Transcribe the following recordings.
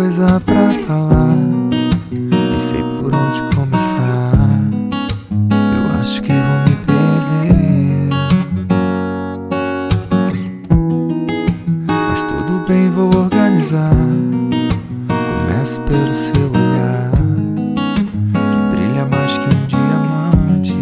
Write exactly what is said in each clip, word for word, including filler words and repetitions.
coisa pra falar, nem sei por onde começar. Eu acho que vou me perder, mas tudo bem, vou organizar. Começo pelo seu olhar, que brilha mais que um diamante,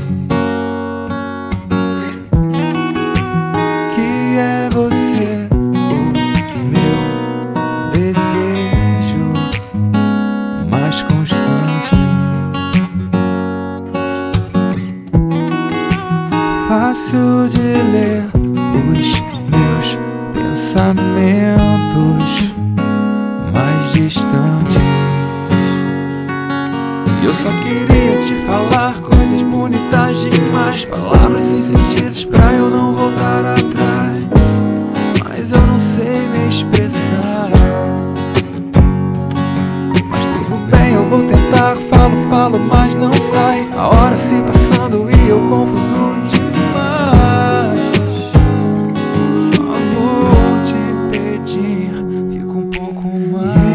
que é você, o meu desejo mais constante. Fácil de ler os meus pensamentos mais distantes. E eu só queria te falar coisas bonitas demais, palavras sem sentidos pra eu não voltar atrás, mas eu não sei me expressar. Mas tudo bem, eu vou tentar. Falo, falo, mas não sai. A hora se passando e eu confuso demais. Só vou te pedir, fica um pouco mais.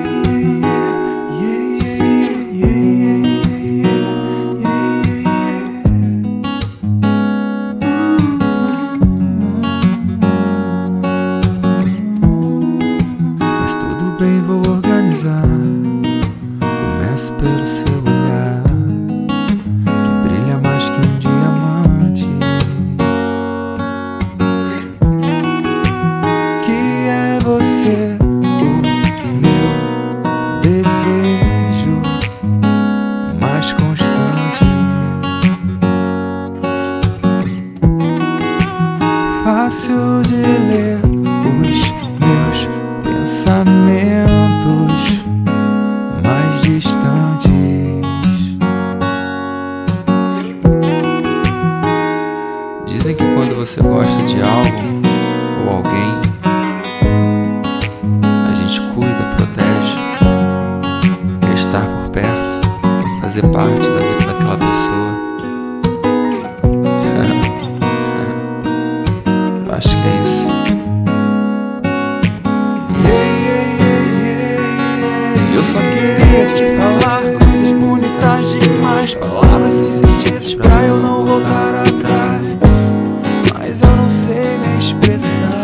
Mas tudo bem, vou organizar. Começo pelo seu olhar, que brilha mais que um diamante, que é você, o meu desejo mais constante. Fácil de ler os meus pensamentos mais distantes. Dizem que quando você gosta de algo ou alguém, a gente cuida, protege, quer estar por perto, fazer parte da vida daquela pessoa. Eu acho que é isso. Eu só queria te falar coisas bonitas demais, palavras sem sentidos pra eu não voltar atrás, mas eu não sei me expressar.